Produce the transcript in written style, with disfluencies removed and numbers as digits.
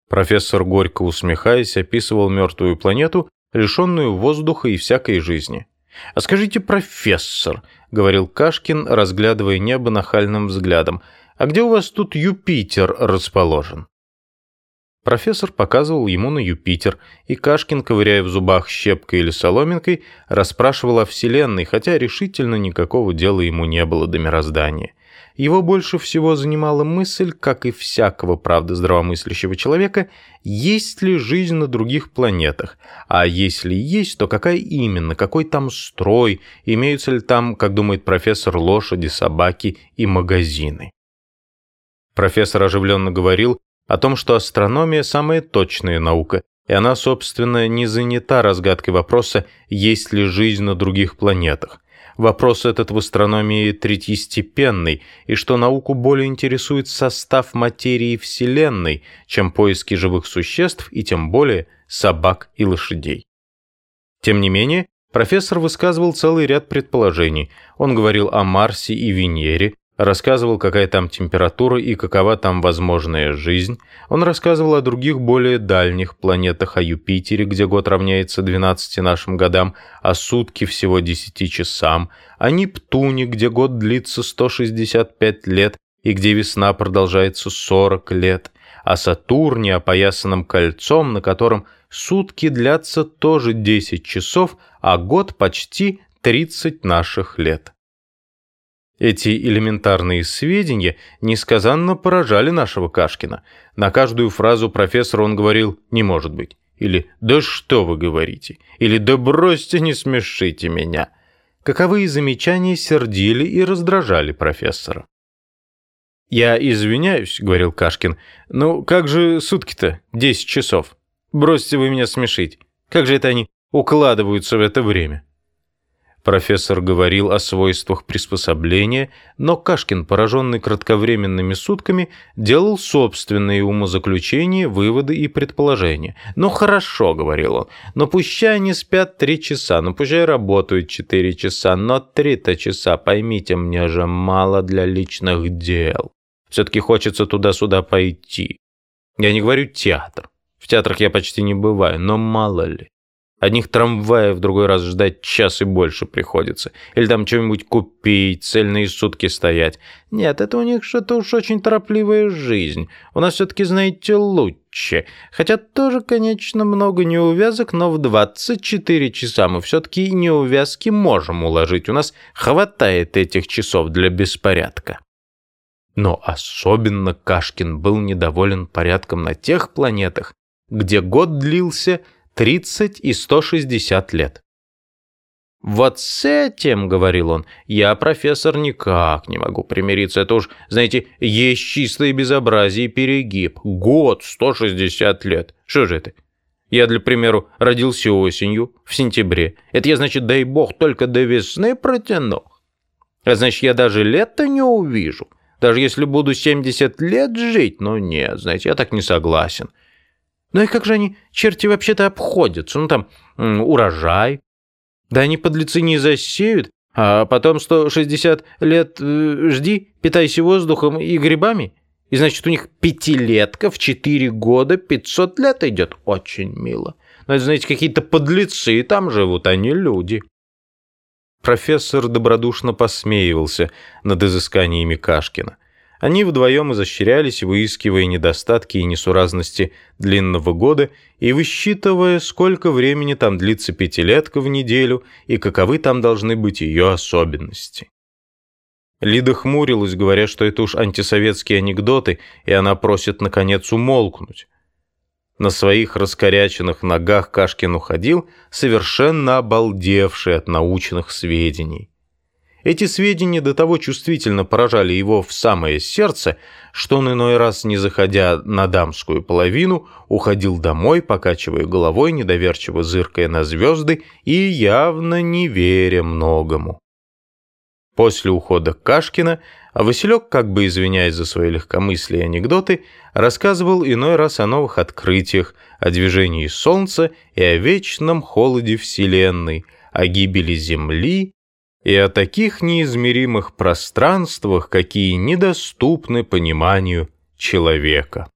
Профессор, горько усмехаясь, описывал мертвую планету, лишенную воздуха и всякой жизни. «А скажите, профессор», — говорил Кашкин, разглядывая небо нахальным взглядом, «а где у вас тут Юпитер расположен?» Профессор показывал ему на Юпитер, и Кашкин, ковыряя в зубах щепкой или соломинкой, расспрашивал о Вселенной, хотя решительно никакого дела ему не было до мироздания. Его больше всего занимала мысль, как и всякого, правда, здравомыслящего человека, есть ли жизнь на других планетах, а если есть, то какая именно, какой там строй, имеются ли там, как думает профессор, лошади, собаки и магазины. Профессор оживленно говорил о том, что астрономия – самая точная наука, и она, собственно, не занята разгадкой вопроса, есть ли жизнь на других планетах. Вопрос этот в астрономии третьестепенный, и что науку более интересует состав материи Вселенной, чем поиски живых существ и тем более собак и лошадей. Тем не менее, профессор высказывал целый ряд предположений. Он говорил о Марсе и Венере, рассказывал, какая там температура и какова там возможная жизнь. Он рассказывал о других более дальних планетах, о Юпитере, где год равняется 12 нашим годам, а сутки всего 10 часам, о Нептуне, где год длится 165 лет и где весна продолжается 40 лет, о Сатурне, опоясанном кольцом, на котором сутки длятся тоже 10 часов, а год почти 30 наших лет. Эти элементарные сведения несказанно поражали нашего Кашкина. На каждую фразу профессора он говорил «не может быть», или «да что вы говорите», или «да бросьте, не смешите меня». Каковые замечания сердили и раздражали профессора. «Я извиняюсь», — говорил Кашкин, — «ну как же сутки-то, 10 часов? Бросьте вы меня смешить. Как же это они укладываются в это время?» Профессор говорил о свойствах приспособления, но Кашкин, пораженный кратковременными сутками, делал собственные умозаключения, выводы и предположения. «Ну хорошо», — говорил он, — «но пущай они спят 3 часа, ну пущай работают 4 часа, но 3-то часа, поймите, мне же мало для личных дел. Все-таки хочется туда-сюда пойти. Я не говорю театр. В театрах я почти не бываю, но мало ли. Одних трамваев в другой раз ждать час и больше приходится. Или там что-нибудь купить, цельные сутки стоять. Нет, это у них что-то уж очень торопливая жизнь. У нас все-таки, знаете, лучше. Хотя тоже, конечно, много неувязок, но в 24 часа мы все-таки неувязки можем уложить. У нас хватает этих часов для беспорядка. Но особенно Кашкин был недоволен порядком на тех планетах, где год длился 30 и 160 лет. «Вот с этим, — говорил он, — я, профессор, никак не могу примириться. Это уж, знаете, есть чистое безобразие и перегиб. Год 160 лет. Что же это? Я, для примеру, родился осенью, в сентябре. Это я, значит, дай бог, только до весны протяну. А значит, я даже лета не увижу. Даже если буду 70 лет жить. Но нет, знаете, я так не согласен. Ну и как же они, черти, вообще-то обходятся? Ну там урожай. Да они подлецы не засеют, а потом 160 лет жди, питайся воздухом и грибами. И значит, у них пятилетка в 4 года 500 лет идет. Очень мило. Но это, знаете, какие-то подлецы там живут, а не люди. Профессор добродушно посмеивался над изысканиями Кашкина. Они вдвоем изощрялись, выискивая недостатки и несуразности длинного года и высчитывая, сколько времени там длится пятилетка в неделю и каковы там должны быть ее особенности. Лида хмурилась, говоря, что это уж антисоветские анекдоты, и она просит, наконец, умолкнуть. На своих раскоряченных ногах Кашкин уходил, совершенно обалдевший от научных сведений. Эти сведения до того чувствительно поражали его в самое сердце, что он иной раз, не заходя на дамскую половину, уходил домой, покачивая головой, недоверчиво зыркая на звезды и явно не веря многому. После ухода Кашкина Василек, как бы извиняясь за свои легкомыслие и анекдоты, рассказывал иной раз о новых открытиях, о движении Солнца и о вечном холоде Вселенной, о гибели Земли и о таких неизмеримых пространствах, какие недоступны пониманию человека.